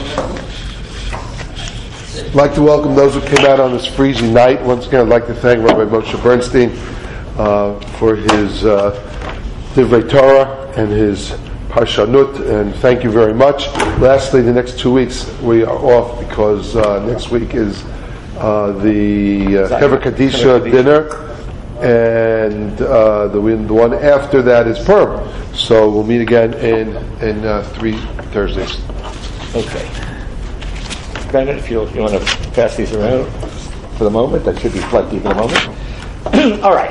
I'd like to welcome those who came out on this freezing night. Once again, I'd like to thank Rabbi Moshe Bernstein for his Divrei Torah and his Parshanut, and thank you very much. Lastly, the next 2 weeks we are off because next week is the Hever Kadisha dinner, and the one after that is Purim. So we'll meet again in 3 Thursdays. Okay. Brandon, if you want to pass these around for the moment, that should be plenty for the moment. All right.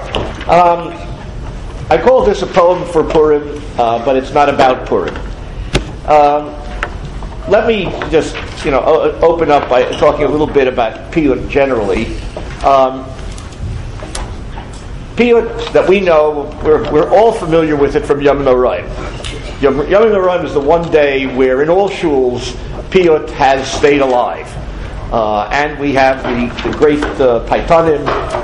I call this a poem for Purim, but it's not about Purim. Let me just, open up by talking a little bit about Piyut generally. Piyut that we know, we're all familiar with it from Yom Noraim. Yom Noraim is the one day where in all shuls Piyut has stayed alive. And we have the great Paitanim,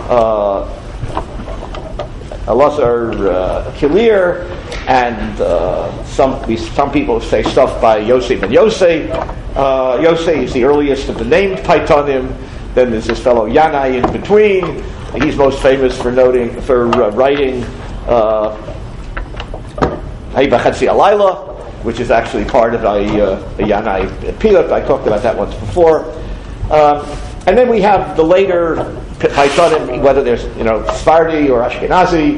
Elazar Kilir, and some people say stuff by Yosei ben Yosei. Yosei is the earliest of the named Paitanim. Then there's this fellow Yanai in between. He's most famous for writing Hay B'Chetzi Alayla, which is actually part of a Yanai Piyut. I talked about that once before. And then we have the later Paitanim, whether there's Sephardi or Ashkenazi.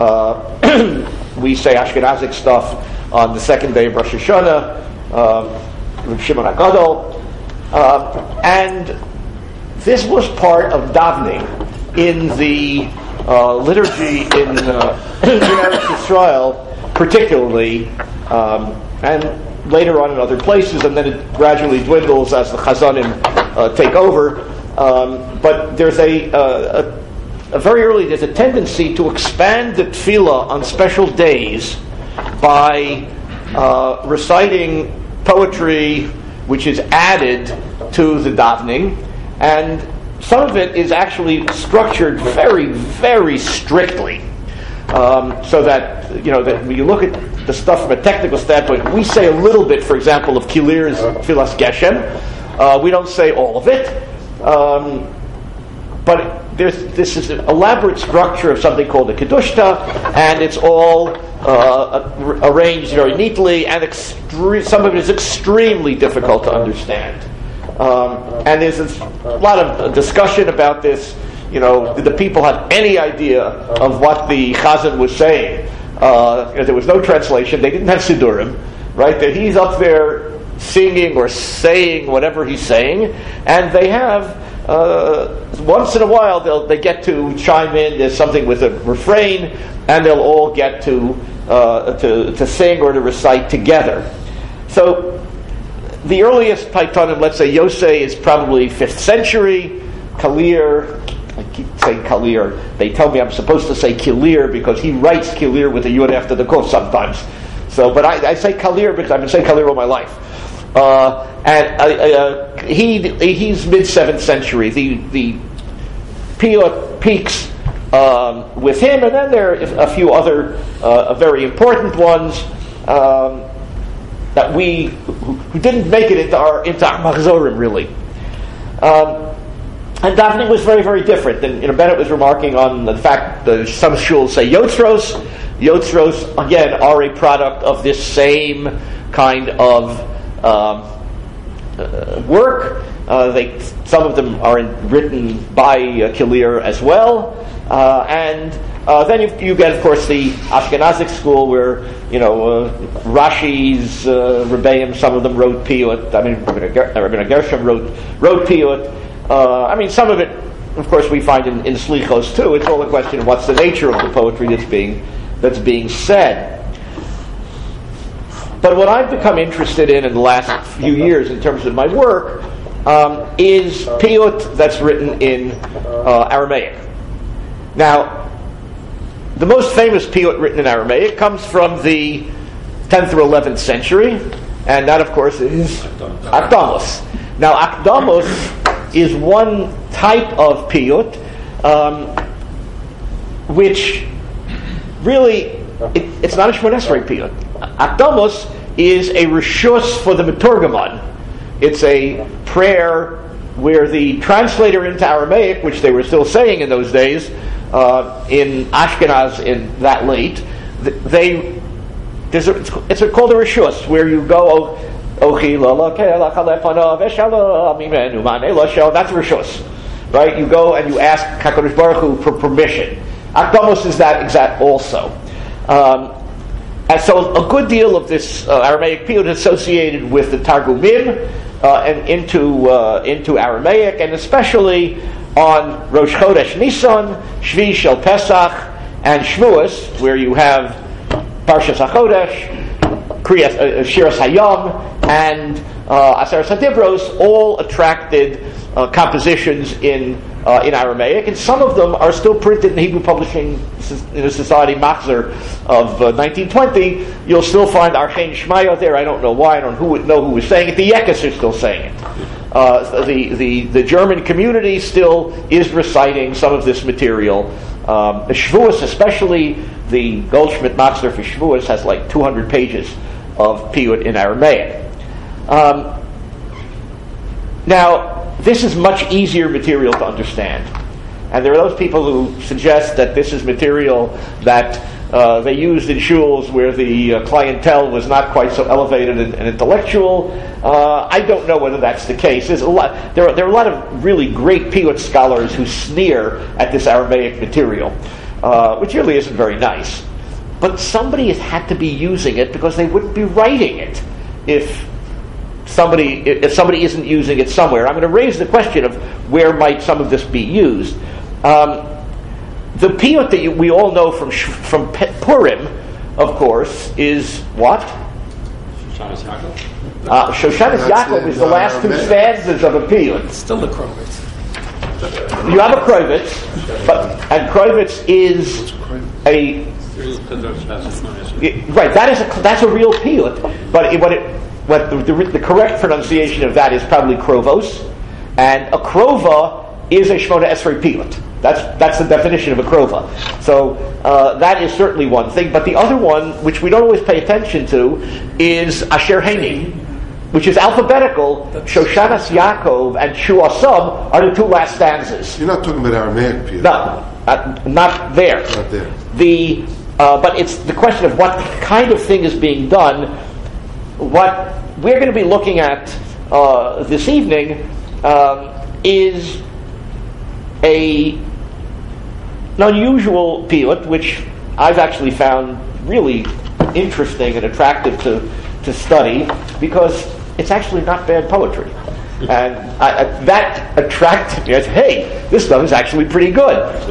We say Ashkenazic stuff on the second day of Rosh Hashanah, Reb Shimon HaGadol, and this was part of davening in the liturgy in Eretz Yisrael, particularly, and later on in other places, and then it gradually dwindles as the Chazanim take over. But there's a very early, there's a tendency to expand the tefillah on special days by reciting poetry which is added to the davening, and some of it is actually structured very, very strictly, so that that when you look at the stuff from a technical standpoint, we say a little bit, for example, of Kilir's Tfilas Geshem. We don't say all of it, but this is an elaborate structure of something called the Kedushta, and it's all arranged very neatly, and some of it is extremely difficult to understand. And there's a lot of discussion about this. Did the people have any idea of what the Chazan was saying? There was no translation. They didn't have Sidurim, right? That he's up there singing or saying whatever he's saying, and they have once in a while they get to chime in. There's something with a refrain, and they'll all get to sing or to recite together. So the earliest Paitanim, let's say Yosei, is probably 5th century. Kalir, I keep saying Kalir. They tell me I'm supposed to say Kilir because he writes Kilir with a yud after the kof sometimes. So, but I say Kalir because I've been saying Kalir all my life. He's mid-7th century. The Piyut peaks with him, and then there are a few other very important ones that who didn't make it into our Machzorim really. And davening was very, very different. And Bennett was remarking on the fact that some shuls say Yotzros. Yotzros, again, are a product of this same kind of work. Some of them are written by Kilir as well. And then you get, of course, the Ashkenazic school where, Rashi's Rebbeim, some of them wrote Piyut. Rabbi Gershom wrote Piyut. Some of it, of course, we find in Slichos too. It's all a question of what's the nature of the poetry that's being said. But what I've become interested in the last few years in terms of my work is Piyut that's written in Aramaic. Now, the most famous Piyut written in Aramaic comes from the 10th or 11th century, and that, of course, is Akdamos. Now, Akdamos is one type of Piyut which really, it's not a Shmoneh Esrei Piyut. Akdamos is a reshus for the Meturgaman It's a prayer where the translator into Aramaic, which they were still saying in those days, in Ashkenaz in that late, it's called a rishus, where you go, that's rishus, right? You go and you ask HaKadosh Baruch Hu for permission. Akdamos is that exact also. And so a good deal of this Aramaic piyut is associated with the Targumim and into Aramaic, and especially on Rosh Chodesh Nisan, Shvi Shel Pesach, and Shvuos, where you have Parshas HaChodesh, Shiras Hayom, and Aseres HaDibros, all attracted compositions in Aramaic, and some of them are still printed in the Hebrew Publishing Society Machzer of 1920. You'll still find Archein Shmaya there. I don't know why. I don't know who was saying it. The Yekes are still saying it. The German community still is reciting some of this material. The Shavuos, especially the Goldschmidt Machzer for Shavuos, has like 200 pages of piyut in Aramaic. Now, this is much easier material to understand. And there are those people who suggest that this is material that they used in shuls where the clientele was not quite so elevated and intellectual. I don't know whether that's the case. There are a lot of really great piyut scholars who sneer at this Aramaic material, which really isn't very nice. But somebody has had to be using it because they wouldn't be writing it if somebody isn't using it somewhere. I'm going to raise the question of where might some of this be used. The piyut that we all know from Purim, of course, is what? Shoshanas Yaakov. Shoshanas Yaakov is the last two stanzas of a piyut. Still the Krovitz. You have a Krovitz, and Krovitz is a right. That's a real piyut, but the correct pronunciation of that is probably Krovos, and a Krova is a Shmona Esrei piyut. That's the definition of a Krova. So that is certainly one thing. But the other one, which we don't always pay attention to, is Asher Heini, which is alphabetical. Shoshanas Yaakov and Shuasam are the two last stanzas. You're not talking about Aramaic piyut. No, not there. Not there. But it's the question of what kind of thing is being done. What we're going to be looking at this evening is an unusual piyut, which I've actually found really interesting and attractive to study, because it's actually not bad poetry. And that attracted me. I said, hey, this stuff is actually pretty good.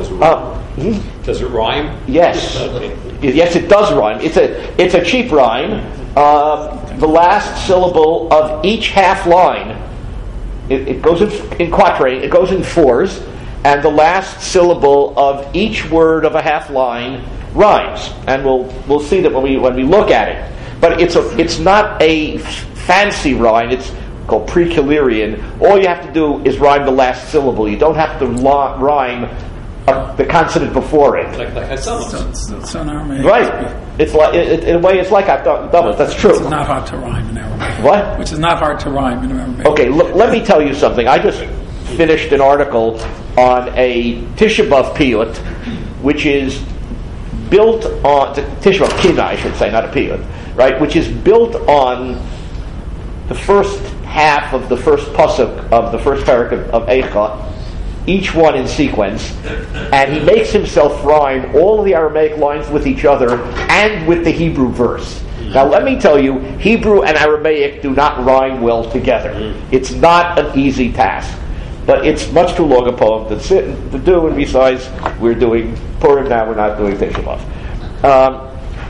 Does it rhyme? Yes. Yes, it does rhyme. It's a cheap rhyme. The last syllable of each half line, it goes in quatrain, it goes in fours, and the last syllable of each word of a half line rhymes. And we'll see that when we look at it. But it's not a fancy rhyme. It's called Pre-Keylerian. All you have to do is rhyme the last syllable. You don't have to rhyme the consonant before it. Like It's an Aramaic. Right. It's like in a way it's like double. That's true. It's not hard to rhyme in Aramaic. What? Which is not hard to rhyme in Aramaic. Okay, let me tell you something. I just finished an article on a Tisha B'Av piyut, which is built on Tisha B'Av Kina, I should say, not a piyut, right? Which is built on the first half of the first pasuk of the first parak of Eicha, each one in sequence, and he makes himself rhyme all of the Aramaic lines with each other and with the Hebrew verse. Now let me tell you, Hebrew and Aramaic do not rhyme well together. It's not an easy task. But it's much too long a poem to sit and to do, and besides, we're doing Purim now, we're not doing Tisha B'Av.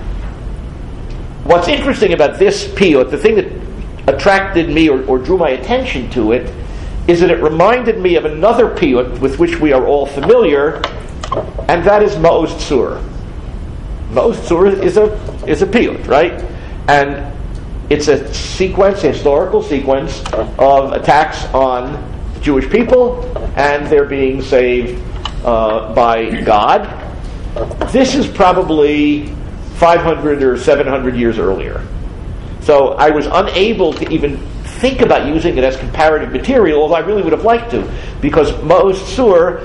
What's interesting about this piyut, the thing that attracted me or drew my attention to it, is that it reminded me of another piyut with which we are all familiar, and that is Ma'oz Tzur. Ma'oz Tzur is a piyut, right? And it's a sequence, a historical sequence of attacks on Jewish people, and they're being saved by God. This is probably 500 or 700 years earlier. So I was unable to even think about using it as comparative material, although I really would have liked to, because Maoz Tzur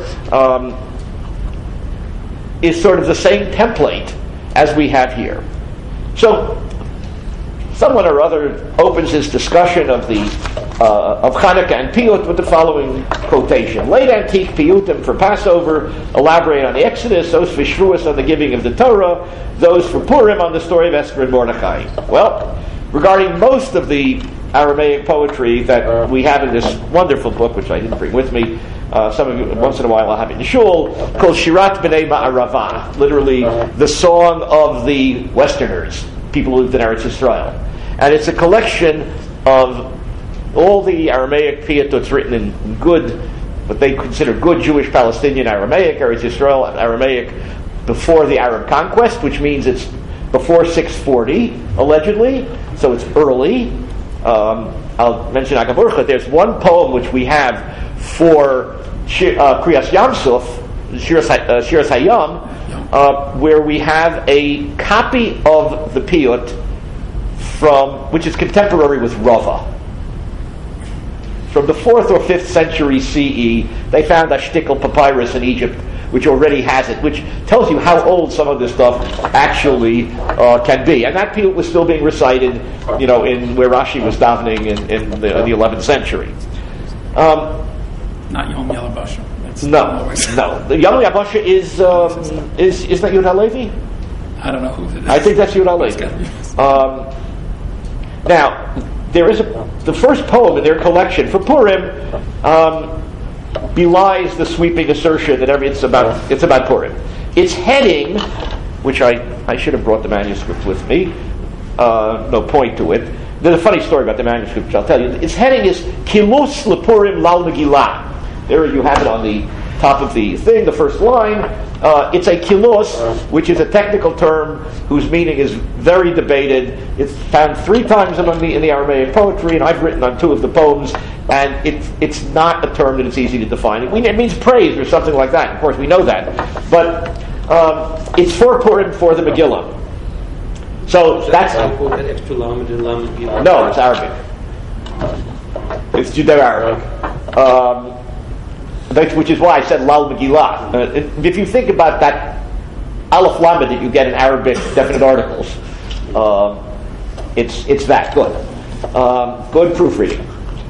is sort of the same template as we have here. So, someone or other opens his discussion of Chanukah and Piyut with the following quotation: "Late antique Piyutim for Passover elaborate on the Exodus, those for Shavuos on the giving of the Torah, those for Purim on the story of Esther and Mordechai." Well, regarding most of the Aramaic poetry that we have in this wonderful book, which I didn't bring with me, some of you, once in a while I'll have it in shul, called Shirat B'nai Ma'arava, literally the song of the Westerners, people who lived in Eretz Yisrael. And it's a collection of all the Aramaic piyutos written in good, what they consider good Jewish Palestinian Aramaic, Eretz Yisrael Aramaic before the Arab conquest, which means it's before 640, allegedly, so it's early. I'll mention Agaburcha. There's one poem which we have for Kriyas Yamsuf, Shiras Hayam, where we have a copy of the piyut which is contemporary with Rava. From the 4th or 5th century CE, they found a shtickle papyrus in Egypt, which already has it, which tells you how old some of this stuff actually can be. And that piyut was still being recited, in where Rashi was davening in the 11th century. Not Yom Yalabasha. No. The Yom Yalabasha is that Yehuda Halevi? I don't know who it is. I think that's Yehuda Halevi. Now, there is the first poem in their collection for Purim belies the sweeping assertion that it's about Purim. Its heading, which I should have brought the manuscript with me, no point to it. There's a funny story about the manuscript, which I'll tell you. Its heading is Kilus Lepurim Lal Megillah. There you have it on the top of the thing, the first line. It's a kilos, which is a technical term whose meaning is very debated. It's found 3 times in the Aramaic poetry, and I've written on 2 of the poems, and it's not a term that it's easy to define. It means praise or something like that. Of course, we know that. But it's for Purim, for the Megillah. So that's... No, it's Arabic. It's Judeo-Arabic. Which is why I said Lal Megillah. If you think about that Aleph Lamed that you get in Arabic definite articles, it's that good. Good proofreading.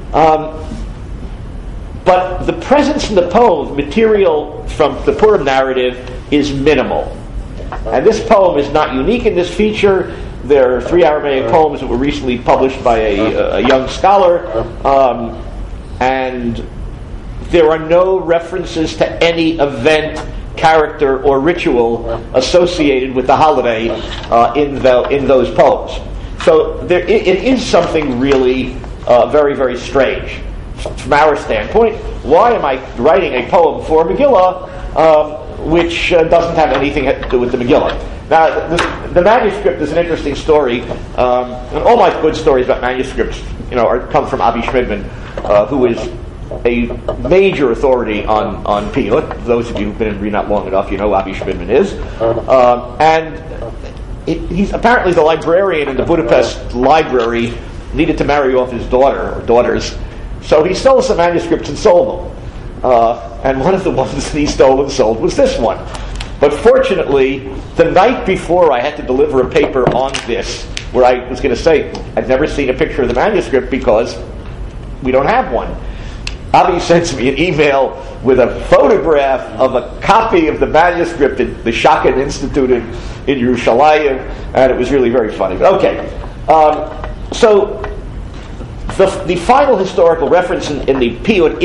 But the presence in the poem, material from the Purim narrative, is minimal. And this poem is not unique in this feature. There are 3 Aramaic poems that were recently published by a young scholar, and there are no references to any event, character, or ritual associated with the holiday in those poems. So it is something really very, very strange. From our standpoint, why am I writing a poem for Megillah which doesn't have anything to do with the Megillah? Now, the manuscript is an interesting story. And all my good stories about manuscripts, come from Abi Shmidman, who is a major authority on piyut. Those of you who've been in Rinat long enough, you know who Abi Shmidman is. And he's apparently the librarian in the Budapest library needed to marry off his daughter or daughters. So he stole some manuscripts and sold them. And one of the ones that he stole and sold was this one. But fortunately, the night before I had to deliver a paper on this, where I was going to say, I'd never seen a picture of the manuscript because we don't have one. Avi sends me an email with a photograph of a copy of the manuscript at the Shakin Institute in Yerushalayim, and it was really very funny. Okay, so the final historical reference in the piyut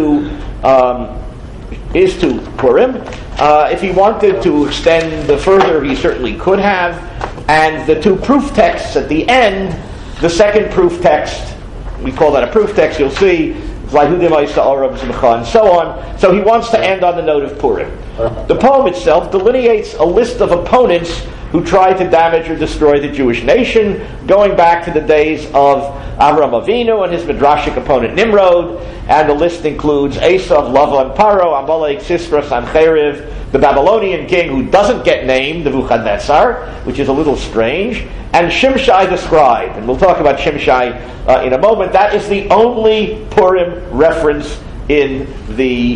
is to Purim. If he wanted to extend further, he certainly could have. And the 2 proof texts at the end, the second proof text, we call that a proof text, you'll see, and so on. So he wants to end on the note of Purim. The poem itself delineates a list of opponents who tried to damage or destroy the Jewish nation, going back to the days of Avram Avinu and his midrashic opponent Nimrod, and the list includes Esav, Lavan, Paro, Amalek, Sisra, Sancheriv, the Babylonian king who doesn't get named, Nebuchadnezzar, which is a little strange, and Shimshai the scribe. And we'll talk about Shimshai in a moment. That is the only Purim reference in the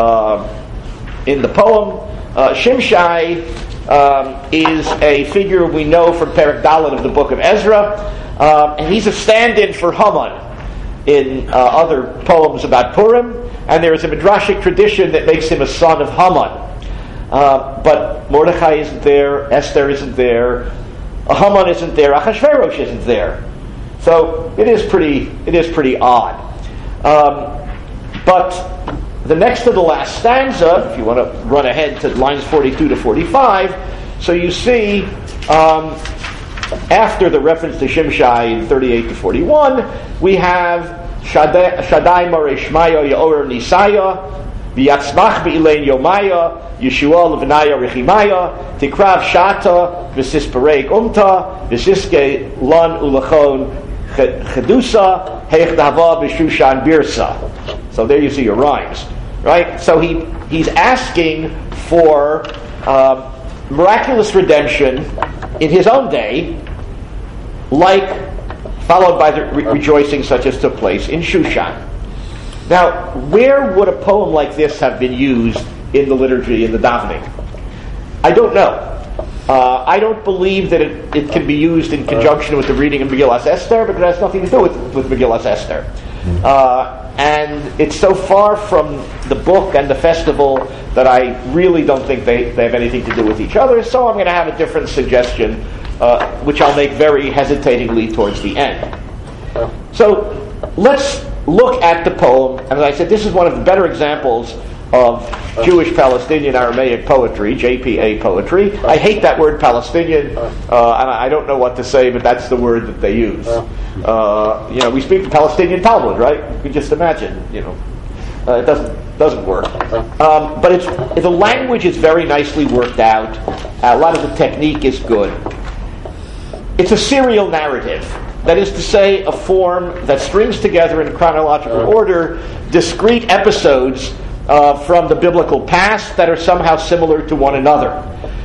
poem. Shimshai is a figure we know from Perek Dalet of the book of Ezra, and he's a stand-in for Haman in other poems about Purim, and there is a midrashic tradition that makes him a son of Haman. But Mordechai isn't there, Esther isn't there, Haman isn't there, Achashverosh isn't there. So it is pretty odd. But the next to the last stanza, if you want to run ahead to lines 42 to 45, so you see, after the reference to Shimshai in 38 to 41, we have Shaddai Mare Shmaya Yaor Nisaya, V'yatzmach Be'ilein Yomaya, Yeshua Levnaya Rechimaya, Tikrav Shata, V'sispareg Umta, V'siske Lan Ulachon Chedusa, Heichdava B'shushan Birsa. So there you see your rhymes. Right? So he's asking for miraculous redemption in his own day, followed by the rejoicing such as took place in Shushan. Now, where would a poem like this have been used in the liturgy, in the davening? I don't know. I don't believe that it can be used in conjunction with the reading of Megillas Esther, because it has nothing to do with Megillas Esther. And it's so far from the book and the festival that I really don't think they have anything to do with each other, so I'm going to have a different suggestion, which I'll make very hesitatingly towards the end. So let's look at the poem, and as I said, this is one of the better examples of Jewish Palestinian Aramaic poetry, JPA poetry. I hate that word Palestinian, and I don't know what to say, but that's the word that they use. We speak the Palestinian Talmud, right? You can just imagine. It doesn't work. But the language is very nicely worked out. A lot of the technique is good. It's a serial narrative. That is to say, a form that strings together in chronological order discrete episodes from the biblical past that are somehow similar to one another.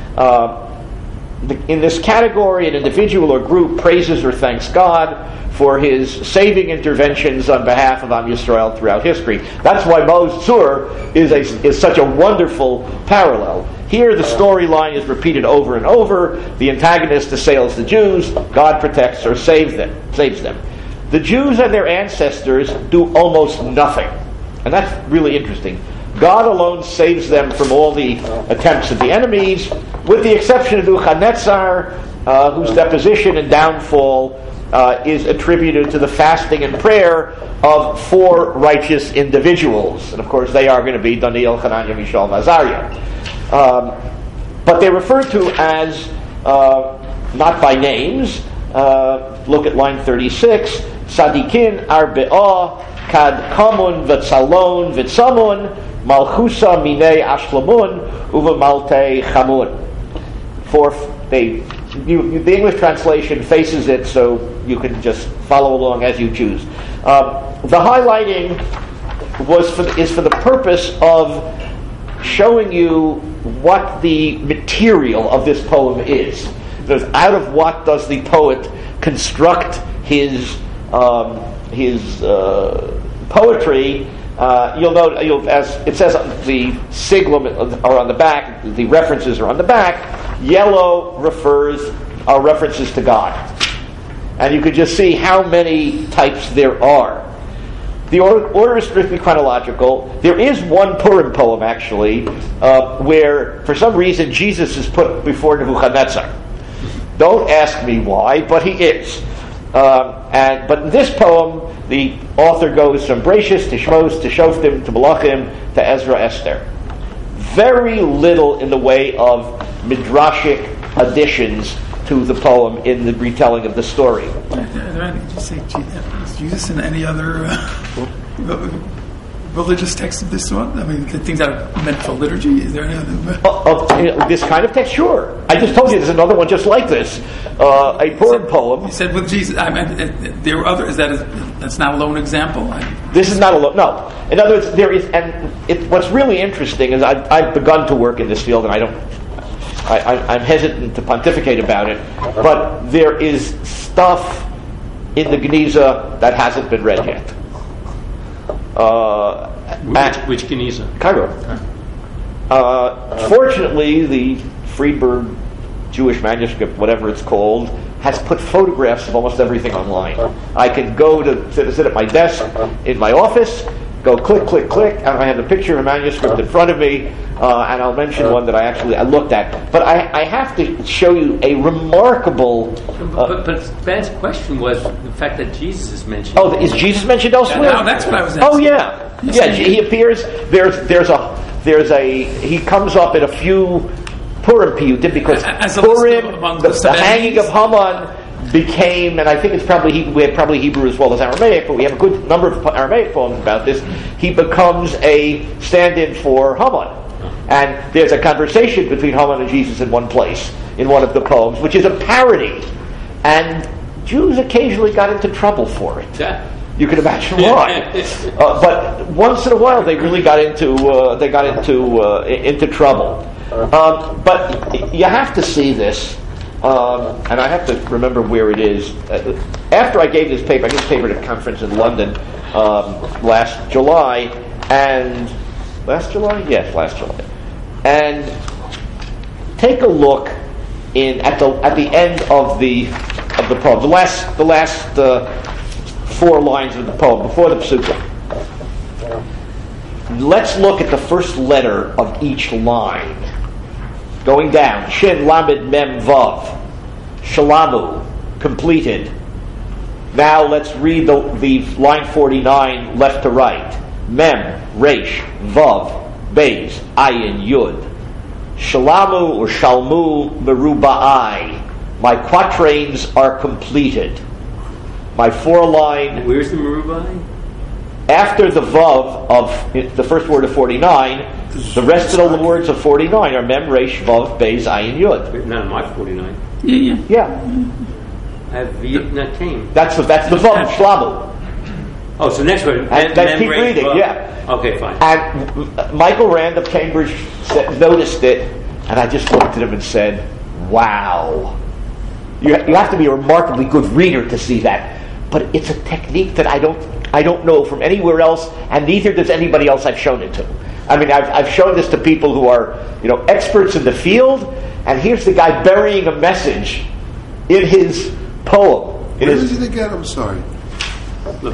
In this category, an individual or group praises or thanks God for his saving interventions on behalf of Am Yisrael throughout history. That's why Maoz Tzur is such a wonderful parallel. Here the storyline is repeated over and over. The antagonist assails the Jews. God protects or saves them. The Jews and their ancestors do almost nothing. And that's really interesting. God alone saves them from all the attempts of the enemies, with the exception of Nebuchadnezzar, whose deposition and downfall is attributed to the fasting and prayer of 4 righteous individuals. And of course they are going to be Daniel, Hananiah, Mishael, and Azariah. But they're referred to as, not by names. Look at line 36. Sadikin Arbe'ah, Kad Kamun, V'tzalon, V'tzamun, Malchusa Minei Ashlamun, Uva Malte Chamun. The English translation faces it, so you can just follow along as you choose. The highlighting is for the purpose of showing you what the material of this poem is. Because out of what does the poet construct his poetry? You'll note, as it says, the siglim are on the back, the references are on the back. Yellow are references to God. And you can just see how many types there are. The order is strictly chronological. There is one Purim poem, actually, where, for some reason, Jesus is put before Nebuchadnezzar. Don't ask me why, but he is. But in this poem, the author goes from Bereshis to Shmos to Shoftim to Malachim to Ezra Esther. Very little in the way of midrashic additions to the poem in the retelling of the story. Did you say Jesus in any other religious texts of this sort? I mean, the things that are meant for liturgy? Is there any other? This kind of text, sure. I just told you there's another one just like this, a Purim poem. You said with Jesus. I mean, there were others. That's not a lone example. This is not a no. In other words, there is, and what's really interesting is I've begun to work in this field, and I'm hesitant to pontificate about it, but there is stuff in the Geniza that hasn't been read yet. Which Geniza? Cairo. Fortunately, the Friedberg Jewish manuscript, whatever it's called, has put photographs of almost everything online. I can go to sit at my desk in my office, go click, click, click, and I have a picture of a manuscript in front of me, and I'll mention one that I looked at. But I have to show you a remarkable... But Ben's question was the fact that Jesus is mentioned. Oh, is Jesus mentioned elsewhere? No, that's what I was asking. Oh, yeah. Yeah, he appears... There's a... He comes up in a few Purim piyutim, because Purim, the hanging of Haman, became, and I think it's we have probably Hebrew as well as Aramaic, but we have a good number of Aramaic poems about this. He becomes a stand-in for Haman. And there's a conversation between Haman and Jesus in one place, in one of the poems, which is a parody. And Jews occasionally got into trouble for it. Yeah. You can imagine why. But once in a while, they really got into trouble. But you have to see this. And I have to remember where it is. After I gave this paper, I gave this paper at a conference in London last July. Last July. And take a look at the end of the poem, the last 4 lines of the poem before the psukim. Let's look at the first letter of each line. Going down, Shin, Lamed, Mem, Vav, Shalamu, completed. Now let's read the line 49, left to right. Mem, Resh, Vav, Beis, Ayin, Yud. Shalamu or Shalmu, Meruba'ai. My quatrains are completed. My 4-line... Where's the Meruba'ai? After the Vav of the first word of 49, the rest of the words of 49 are Mem, Resh, Vav, Beis, Ayin, Yud. Not in my 49. Yeah. I have Vietnatim. That's the Vav, Shlamu. Oh, so next word. And then keep reading, yeah. Okay, fine. And Michael Rand of Cambridge noticed it, and I just looked at him and said, wow. You have to be a remarkably good reader to see that. But it's a technique that I don't know from anywhere else, and neither does anybody else I've shown it to. I mean, I've shown this to people who are, experts in the field, and here's the guy burying a message in his poem. Where is it again? I'm sorry. Look.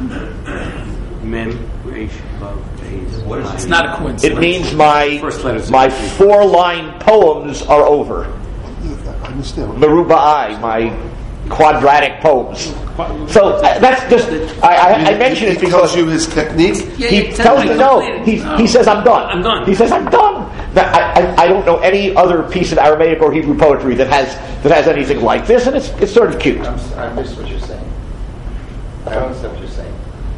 Mem, Resh, Vav, Beis. It's not a coincidence. It means my 4-line poems are over. I understand. Meruba'ai, my quadratic poems. So that's just, I mention it because... He tells you his technique? He tells me no. He says, I'm done. He says, I'm done. I don't know any other piece of Aramaic or Hebrew poetry that has anything like this, and it's sort of cute. I missed what you're saying. I don't understand what you're saying.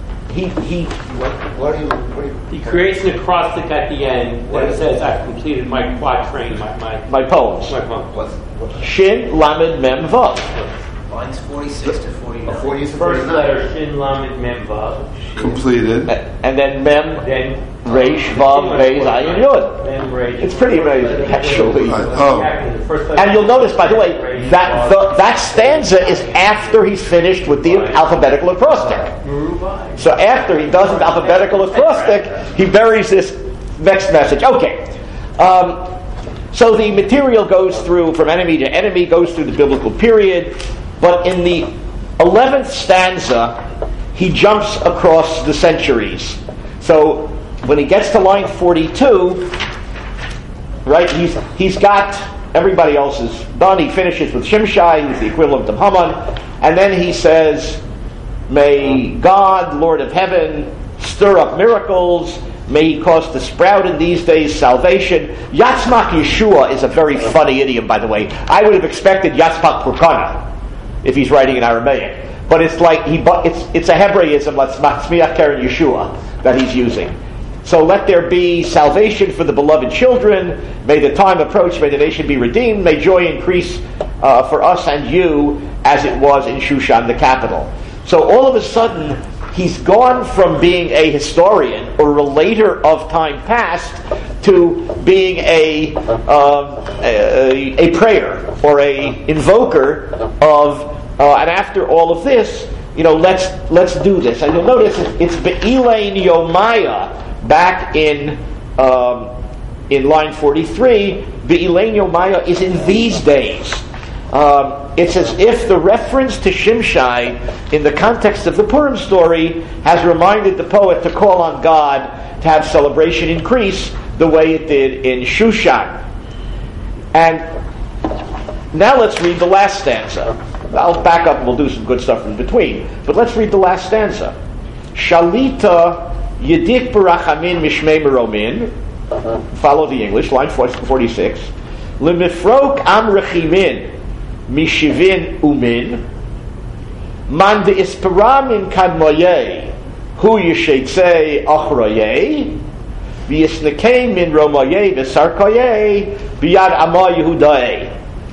What are you... He creates an acrostic at the end that says, I've completed my quatrain, my poems. My poem. What's Shin, Lamed, Mem, Vav. lines 46 to 49? 40 first letter, Shin, Lamed, Mem, Vav. Completed. And then Mem, Then Resh, Vav, Beis, Ayin, Yud. Mem, Resh. It's pretty amazing, actually. Oh. And you'll notice, by the way, that stanza is after he's finished with the alphabetical acrostic. So after he does his alphabetical acrostic, he buries this next message. Okay. So the material goes through, from enemy to enemy, goes through the biblical period, but in the 11th stanza, he jumps across the centuries. So when he gets to line 42, right, he's got everybody else is done. He finishes with Shimshai, who's the equivalent of Haman, and then he says, may God, Lord of heaven, stir up miracles. May he cause to sprout in these days salvation. Yatzmak Yeshua is a very funny idiom, by the way. I would have expected Yatzmak Purkana if he's writing in Aramaic. but it's like it's a Hebraism, like Tzmiach Keren Yeshua, that he's using. So let there be salvation for the beloved children. May the time approach. May the nation be redeemed. May joy increase for us and you as it was in Shushan, the capital. So all of a sudden, he's gone from being a historian or relator of time past to being a prayer or a invoker of. And after all of this, let's do this. And you'll notice it's Be'ilein Yomaya. Back in line 43, Be'ilein Yomaya is in these days. It's as if the reference to Shimshai in the context of the Purim story has reminded the poet to call on God to have celebration increase the way it did in Shushan. And now let's read the last stanza. I'll back up and we'll do some good stuff in between. But let's read the last stanza. Shalita Yedik Barachamin Mishmei Meromin. Follow the English, line 46. Lemifrok Am Rechimin Mishivin Umin. Man de Isperamin Kadmoye Hu Yeshetzei Achroye. V'yisnekei Min Romoye V'sarkoye B'yad Ama Yehudae.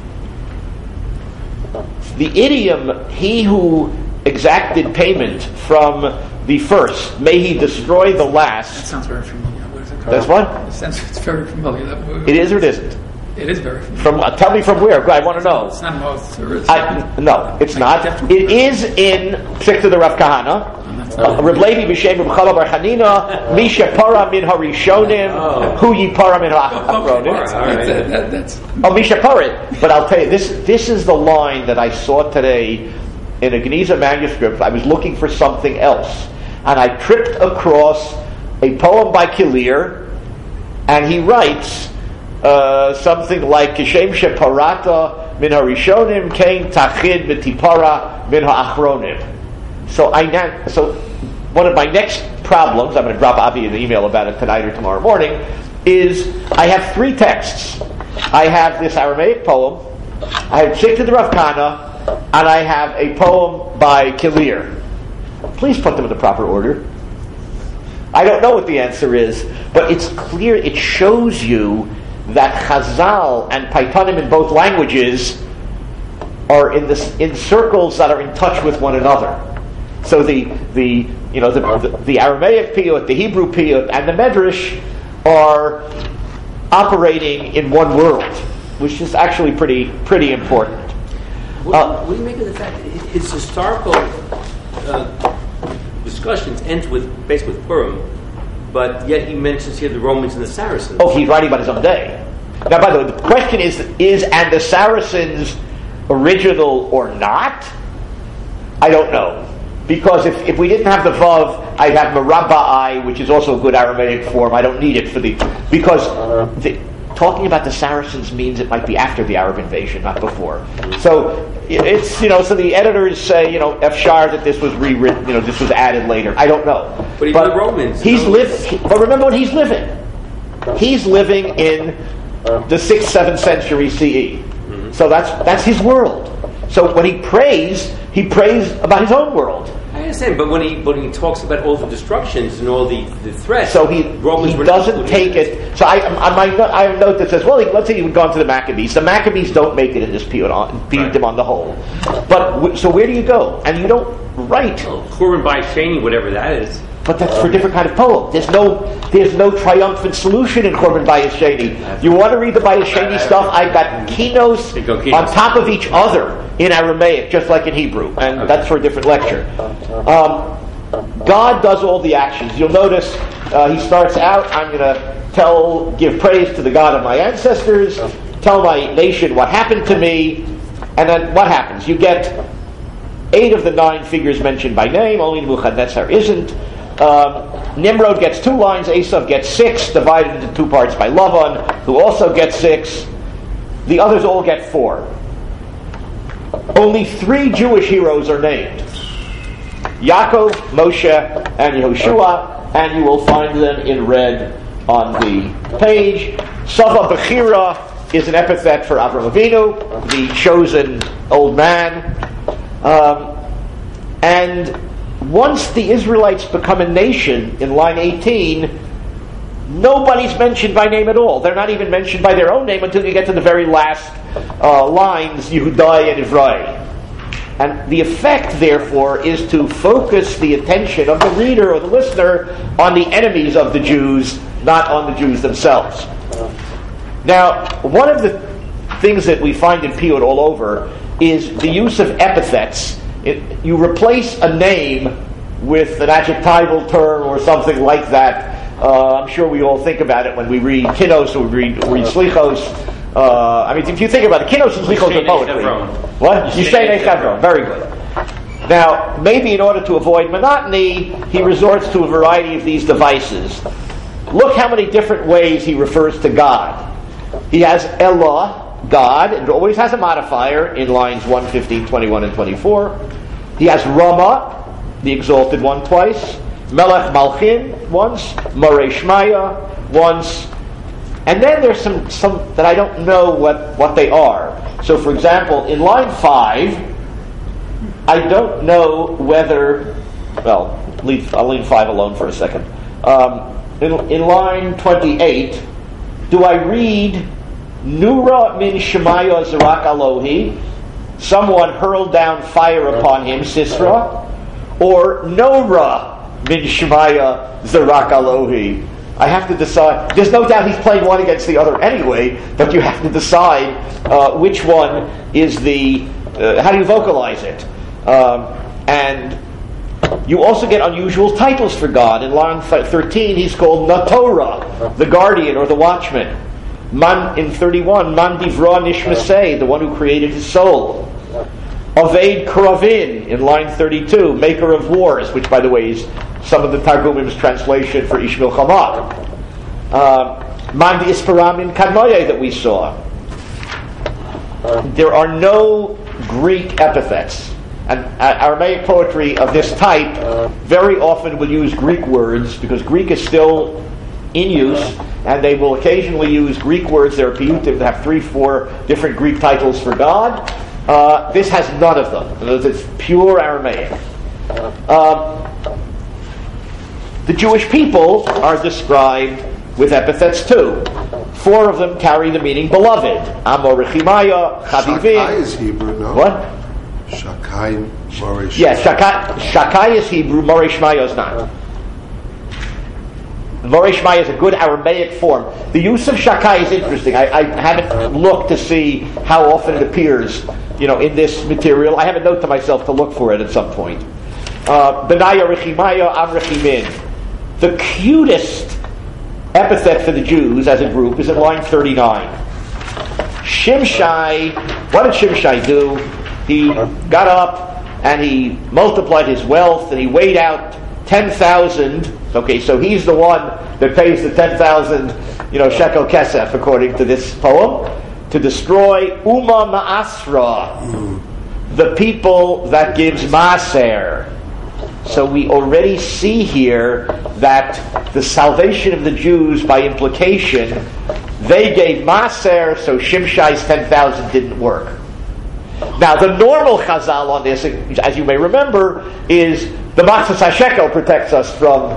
The idiom, he who exacted payment from the first, may he destroy the last. That sounds very familiar. What is it called? That's what? It's very familiar. It is or it isn't? It is very familiar. Tell me from where. I want to know. It's not most. No, it's not. It is in Psikta the Rav Kahana. Reb Levi b'shem Reb Chala bar Chanina, Misha para min harishonim, hu yipara min ha'achronim. Misha para. But I'll tell you, this is the line that I saw today in a Geniza manuscript. I was looking for something else, and I tripped across a poem by Kilir, and he writes something like Kishem sheparata min harishonim kein tachid mitipara min ha'achronim. So one of my next problems, I'm going to drop Avi an email about it tonight or tomorrow morning, is I have three texts. I have this Aramaic poem, I have Psikta the Rav Kahana, and I have a poem by Kilir. Please put them in the proper order. I don't know what the answer is, but it's clear, it shows you that Chazal and Paitanim in both languages are in circles that are in touch with one another. So the Aramaic piyut, the Hebrew piyut, and the Medrash are operating in one world, which is actually pretty important. What do you make of the fact that his historical discussions ends basically with Purim, but yet he mentions here the Romans and the Saracens? Oh, he's writing about his own day. Now, by the way, the question is and the Saracens original or not? I don't know. Because if we didn't have the Vav, I'd have Merabba'i, which is also a good Aramaic form. I don't need it because talking about the Saracens means it might be after the Arab invasion, not before. So it's so the editors say Efshar that this was rewritten, this was added later. I don't know. But even the Romans. But remember what he's living. He's living in the 6th, 7th century CE. Mm-hmm. So that's his world. So when he prays about his own world. I understand, but when he talks about all the destructions and all the threats, so he doesn't take it. So I have a note that says, well, let's say you've gone to the Maccabees. The Maccabees don't make it in this piyut on the whole. But so where do you go? And you don't write. Korban Bayesheni, whatever that is. But that's for a different kind of poem. There's no triumphant solution in Korban Bayesheni. You want to read the Bayesheni stuff? I've got kinos on top of each other in Aramaic, just like in Hebrew, and that's for a different lecture. God does all the actions. You'll notice he starts out, I'm going to give praise to the God of my ancestors, tell my nation what happened to me, and then what happens? You get 8 of the 9 figures mentioned by name, only Nebuchadnezzar isn't. Nimrod gets 2 lines, Esav gets 6, divided into 2 parts by Lavan, who also gets 6. The others all get 4. Only 3 Jewish heroes are named: Yaakov, Moshe, and Yehoshua, and you will find them in red on the page. Sava Bechira is an epithet for Avraham Avinu, the chosen old man. And once the Israelites become a nation, in line 18, nobody's mentioned by name at all. They're not even mentioned by their own name until you get to the very last lines, Yehudai and Ivrai. And the effect, therefore, is to focus the attention of the reader or the listener on the enemies of the Jews, not on the Jews themselves. Now, one of the things that we find in Piyut all over is the use of epithets. You replace a name with an adjectival term or something like that. I'm sure we all think about it when we read Kinos or we read Slichos. If you think about it, Kinos and Slichos are poetry. What? Yishtei Chevron. Very good. Now, maybe in order to avoid monotony, he resorts to a variety of these devices. Look how many different ways he refers to God. He has Elah, God, and it always has a modifier in lines 115, 21, and 24. He has Rama, the exalted one, twice. Melech Malchin once, Morei Shmaya once, and then there's some that I don't know what they are. So, for example, in line 5, I don't know whether. Well, I'll leave 5 alone for a second. In line 28, do I read Nura min Shemaya Zerak Alohi? Someone hurled down fire upon him, Sisra, or Nora min Shemaya Zerak Alohi? I have to decide. There's no doubt he's playing one against the other anyway, but you have to decide which one is the. How do you vocalize it? And you also get unusual titles for God. In line 13, he's called Natorah, the guardian or the watchman. In 31, Man Divra Nishmasei, the one who created his soul. Aved Kravin, in line 32, maker of wars, which, by the way, is some of the Targumim's translation for Ish Milchama. Man Isparam in Kadmoye that we saw. There are no Greek epithets. And Aramaic poetry of this type very often will use Greek words because Greek is still in use, and they will occasionally use Greek words. There are piyutim that have 3-4 different Greek titles for God. This has none of them. It's pure Aramaic. The Jewish people are described with epithets too. 4 of them carry the meaning beloved. Amor Rechimaya, Chavivim. Shakai is Hebrew, no? What? Shakai, Morei Shmaya. Yes, Shakai is Hebrew, Morei Shmaya is not. Morei Shmaya is a good Aramaic form. The use of Shakai is interesting. I haven't looked to see how often it appears, in this material. I have a note to myself to look for it at some point. Benaya Rechimaya Am Rechimin. The cutest epithet for the Jews as a group is in line 39. Shimshai, what did Shimshai do? He got up and he multiplied his wealth and he weighed out 10,000. Okay, so he's the one that pays the 10,000, shekel kesef, according to this poem, to destroy Uma Ma'asra, the people that gives Maser. So we already see here that the salvation of the Jews, by implication, they gave Maser, so Shimshai's 10,000 didn't work. Now, the normal chazal on this, as you may remember, is the Matzah HaShekel protects us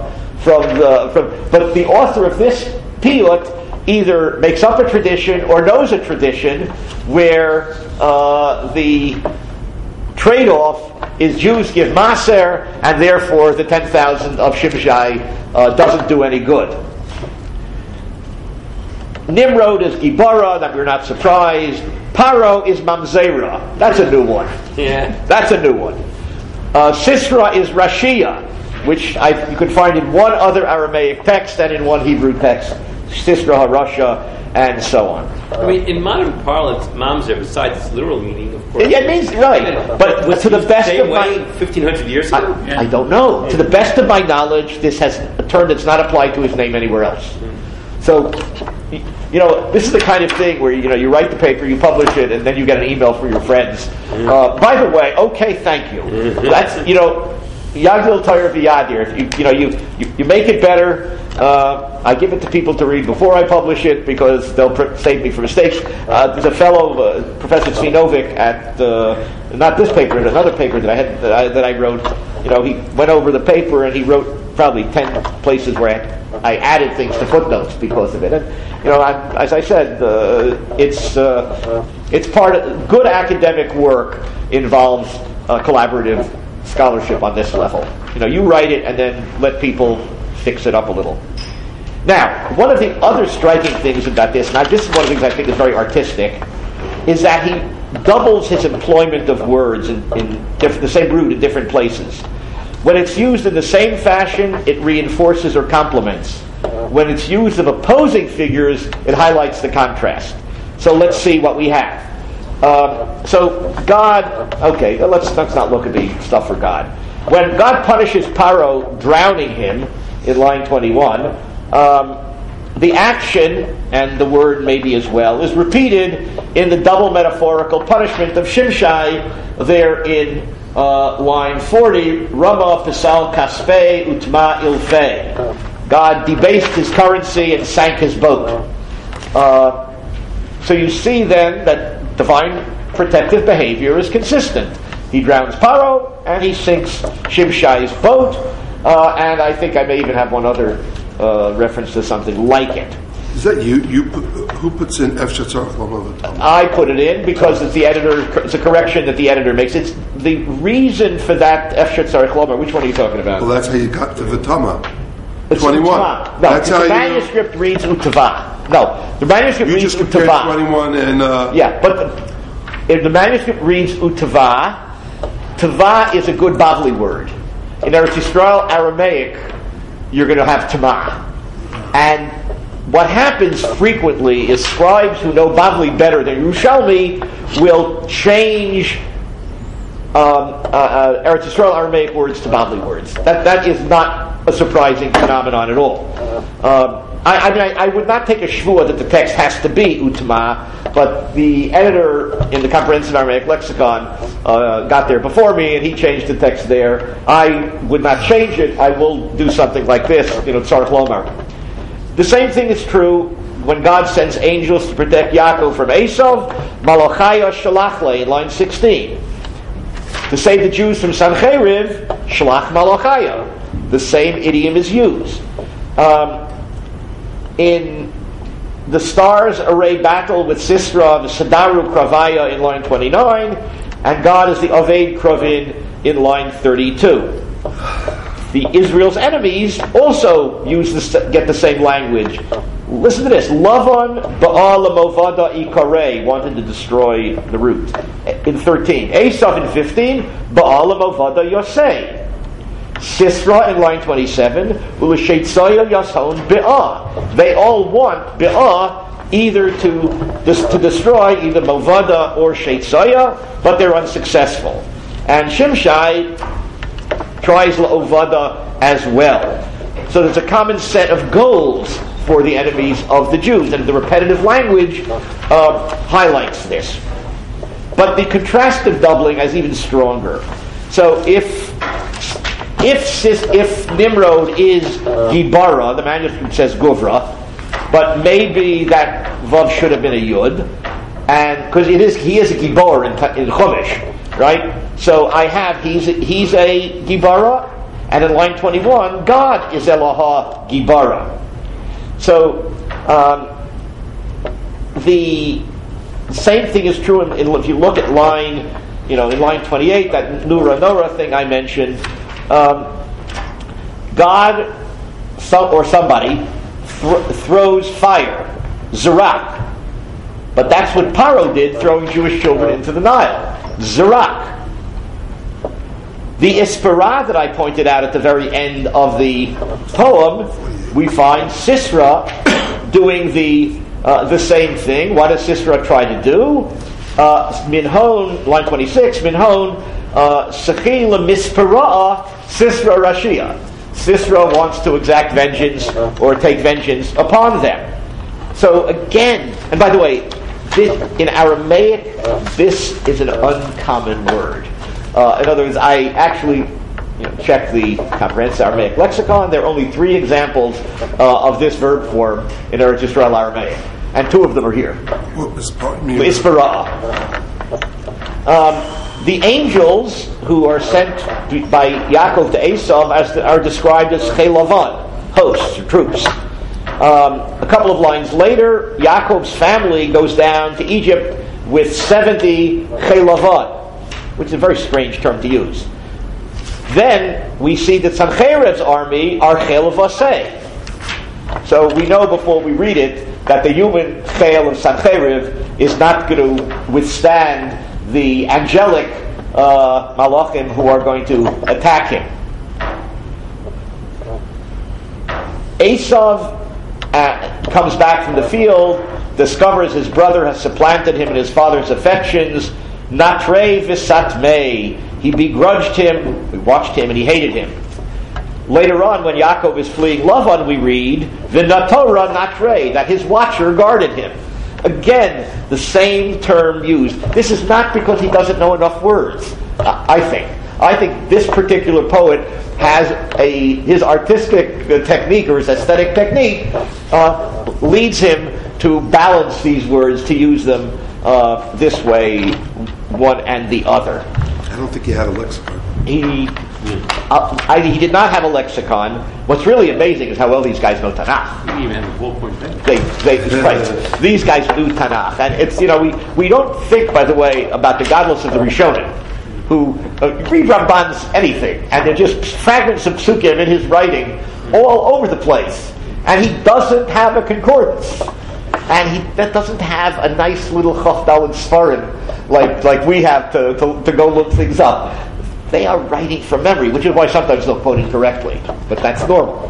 but the author of this piyut either makes up a tradition or knows a tradition where the trade-off is Jews give Maser, and therefore the 10,000 of Shimshai doesn't do any good. Nimrod is Gibara, that we're not surprised. Paro is Mamzera. That's a new one. Yeah. That's a new one. Sisra is Rashia, which you can find in one other Aramaic text and in one Hebrew text. Sisra, Harasha, and so on. In modern parlance, mamzer, besides its literal meaning, of course. It means, right. But to the best of my... 1,500 years ago? I don't know. To the best of my knowledge, this has a term that's not applied to his name anywhere else. So, this is the kind of thing where, you write the paper, you publish it, and then you get an email from your friends. By the way, okay, thank you. That's, Yagdil Torah v'yadir. You make it better. I give it to people to read before I publish it because they'll save me from mistakes. There's a fellow, Professor Tzvinovic, at not this paper, but another paper that I wrote. He went over the paper and he wrote probably 10 places where I added things to footnotes because of it. And as I said, it's part of good academic work involves collaborative scholarship on this level. You write it and then let people fix it up a little. Now, one of the other striking things about this, and this is one of the things I think is very artistic, is that he doubles his employment of words in the same root in different places. When it's used in the same fashion, it reinforces or complements. When it's used of opposing figures, it highlights the contrast. So let's see what we have. So God, okay, let's not look at the stuff for God. When God punishes Paro, drowning him, in line 21, the action, and the word maybe as well, is repeated in the double metaphorical punishment of Shimshai there in line 40, Rama Pisal Kaspe Utma Ilfe. God debased his currency and sank his boat. So you see then that divine protective behavior is consistent. He drowns Paro and he sinks Shimshai's boat. And I think I may even have one other reference to something like it. Is that you? Who puts in F Shetzarach Lama? I put it in because it's the editor. It's a correction that the editor makes. It's the reason for that F Shetzarach Lama. Which one are you talking about? Well, that's how you got to Vitama. It's 21. Utava. No, that's how the manuscript reads Utava. No, the manuscript you reads just compared Utava. 21 and yeah, but if the manuscript reads Utava, Tava is a good Bavli word. In Eretz Yisrael Aramaic, you're going to have Tama. And what happens frequently is scribes who know Bavli better than Yerushalmi will change Eretz Yisrael Aramaic words to Bavli words. That is not a surprising phenomenon at all. I would not take a shvua that the text has to be Utama, but the editor in the Comprehensive Aramaic Lexicon got there before me, and he changed the text there. I would not change it. I will do something like this, Tzarech Lomar. The same thing is true when God sends angels to protect Yaakov from Esav, Malachaya Shalachle, in line 16. To save the Jews from Sancheriv, Shalach Malachaya. The same idiom is used. In the stars array battle with Sisra, the Sadaru Kravaya in line 29, and God is the Oved Krovin in line 32. The Israel's enemies also get the same language. Listen to this. Lavan Baal Movada Ikare wanted to destroy the root. In 13. Esav in 15. Baal Movada Yosei. Sisra in line 27. Ulashetzaya Yashon Be'ah. They all want Be'ah either to destroy either Movada or Shetzaya, but they're unsuccessful. And Shimshai tries La'ovada as well. So there's a common set of goals for the enemies of the Jews, and the repetitive language highlights this. But the contrastive doubling is even stronger. So if Nimrod is Gibara, the manuscript says Guvra, but maybe that Vav should have been a Yud, and because he is a Gibor in Chumash, right? So I have he's a Gibara, and in line 21, God is Eloha Gibara. So the same thing is true if you look at line, in line 28, that Nora thing I mentioned. God or somebody throws fire, Zerak. But that's what Paro did, throwing Jewish children into the Nile. Zerak. The Ispera that I pointed out at the very end of the poem, we find Sisra doing the same thing. What does Sisra try to do? Minhon, line 26, Minhon, Sechila Mispera, Sisra Rashia. Sisra wants to exact vengeance or take vengeance upon them. So again, and by the way, in Aramaic, this is an uncommon word. In other words, I actually, check the Comprehensive Aramaic Lexicon. There are only 3 examples of this verb form in Eretz Yisrael Aramaic, and 2 of them are here. Ispara'ah. The angels who are sent by Yaakov to Esav are described as Chei Lavan, hosts, or troops. A couple of lines later, Yaakov's family goes down to Egypt with 70 Chei Lavan, which is a very strange term to use. Then we see that Sancheriv's army are Chei Lavaseh. So we know before we read it that the human Chei of Sancheriv is not going to withstand the angelic malachim who are going to attack him. Esav comes back from the field, discovers his brother has supplanted him in his father's affections. Natre v'satmei. He begrudged him, we watched him, and he hated him. Later on, when Yaakov is fleeing Lavan, we read, V'natora natre, that his watcher guarded him. Again, the same term used. This is not because he doesn't know enough words, I think. I think this particular poet has his artistic technique, or his aesthetic technique, leads him to balance these words, to use them this way, one and the other. I don't think he had a lexicon. He did not have a lexicon. What's really amazing is how well these guys know Tanakh. He didn't even have a ballpoint pen. Right. These guys knew Tanakh, and it's we don't think, by the way, about the godless of the Rishonim, who read Ramban's anything, and they're just fragments of psukim in his writing all over the place, and he doesn't have a concordance. And he doesn't have a nice little Chavdal and Sfarim like we have to go look things up. They are writing from memory, which is why sometimes they'll quote incorrectly. But that's normal.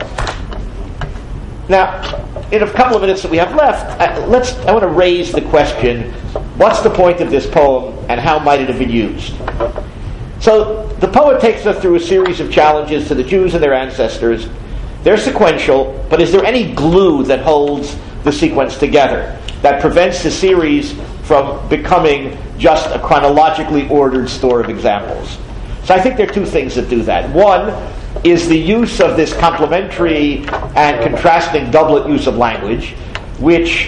Now, in a couple of minutes that we have left, I want to raise the question, what's the point of this poem and how might it have been used? So, the poet takes us through a series of challenges to the Jews and their ancestors. They're sequential, but is there any glue that holds the sequence together, that prevents the series from becoming just a chronologically ordered store of examples? So I think there are 2 things that do that. One is the use of this complementary and contrasting doublet use of language, which,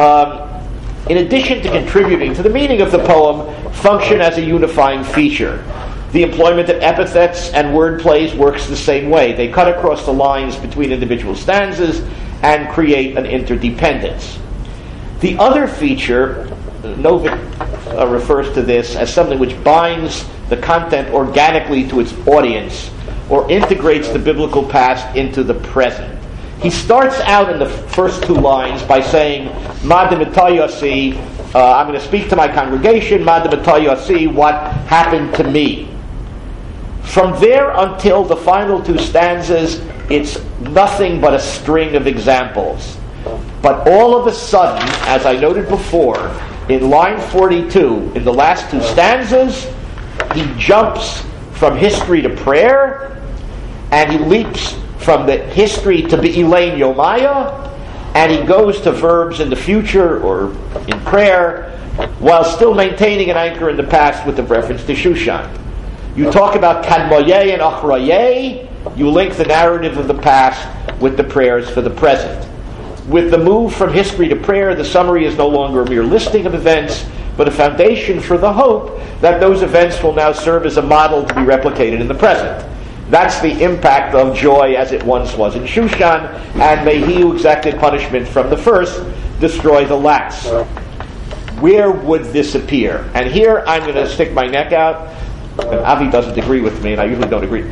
in addition to contributing to the meaning of the poem, function as a unifying feature. The employment of epithets and word plays works the same way. They cut across the lines between individual stanzas and create an interdependence. The other feature, Novick refers to this as something which binds the content organically to its audience, or integrates the biblical past into the present. He starts out in the first 2 lines by saying, I'm going to speak to my congregation, what happened to me. From there until the final 2 stanzas, it's nothing but a string of examples. But all of a sudden, as I noted before, in line 42, in the last 2 stanzas, he jumps from history to prayer, and he leaps from the history to Be'ilein Yomaya, and he goes to verbs in the future or in prayer, while still maintaining an anchor in the past with the reference to Shushan. You talk about Kadmoyeh and Achrayeh, you link the narrative of the past with the prayers for the present. With the move from history to prayer, the summary is no longer a mere listing of events, but a foundation for the hope that those events will now serve as a model to be replicated in the present. That's the impact of joy as it once was in Shushan, and may he who exacted punishment from the first destroy the last. Where would this appear? And here I'm going to stick my neck out. And Avi doesn't agree with me, and I usually don't agree.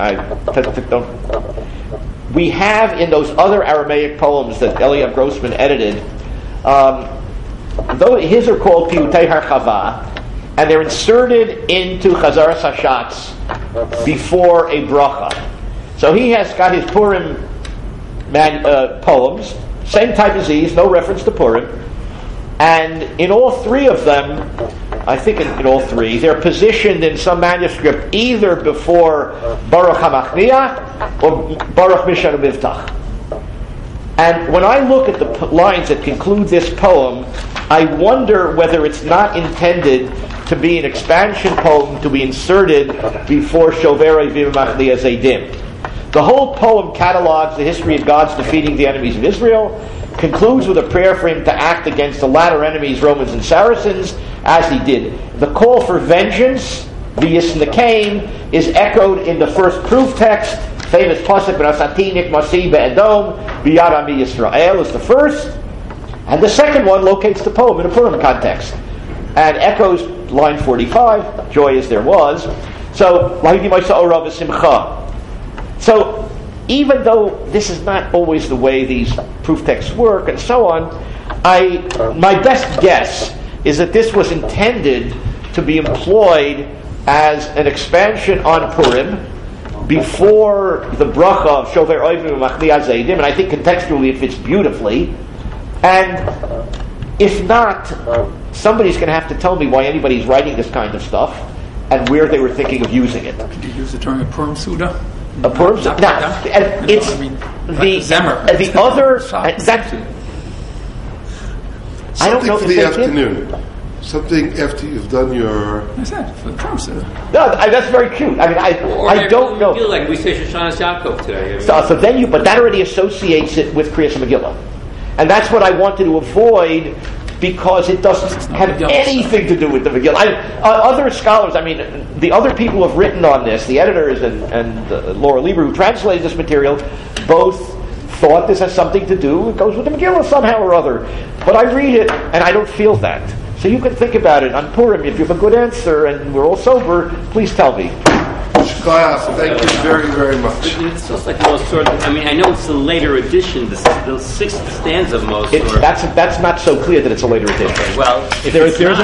We have in those other Aramaic poems that Eliav Grossman edited, though his are called Piyutei Harchava, and they're inserted into Chazaras Hashatz before a bracha. So he has got his Purim poems, same type as these, no reference to Purim, and in all 3 of them, I think in all 3, they're positioned in some manuscript either before Baruch HaMachniach or Baruch Mishanu Mivtach. And when I look at the lines that conclude this poem, I wonder whether it's not intended to be an expansion poem to be inserted before Shoverei V'Machli Ezedim. The whole poem catalogs the history of God's defeating the enemies of Israel, concludes with a prayer for him to act against the latter enemies, Romans and Saracens, as he did. The call for vengeance, V'Yisnekaim, is echoed in the first proof text, famous pasuk V'Nasatinik Masi Be'edom B'Yad Ami Yisrael is the first, and the second one locates the poem in a Purim context and echoes line 45, joy as there was. So, so even though this is not always the way these proof texts work and so on, my best guess is that this was intended to be employed as an expansion on Purim before the bracha of Shover Oivim Machli Azedim, and I think contextually it fits beautifully. And if not, somebody's going to have to tell me why anybody's writing this kind of stuff and where they were thinking of using it. Could you use the term a Purim Suda? A Purim Suda? No, it's the other. I don't know for the afternoon. Something after you've done your. What's that? For the Purim Suda. No, that's very cute. I mean, I don't know. Like we say Shoshana Yaakov today. So then but that already associates it with Kriyas Megillah. And that's what I wanted to avoid because it doesn't have anything to do with the Megillah. Other scholars, the other people who have written on this, the editors and Laura Lieber who translated this material, both thought this has something to do, it goes with the Megillah somehow or other. But I read it and I don't feel that. So you can think about it on Purim. If you have a good answer and we're all sober, please tell me. Thank you very, very much. It's just like the most sort of, I know it's a later edition, the sixth stanza most. That's not so clear that it's a later edition. Okay, well, there's a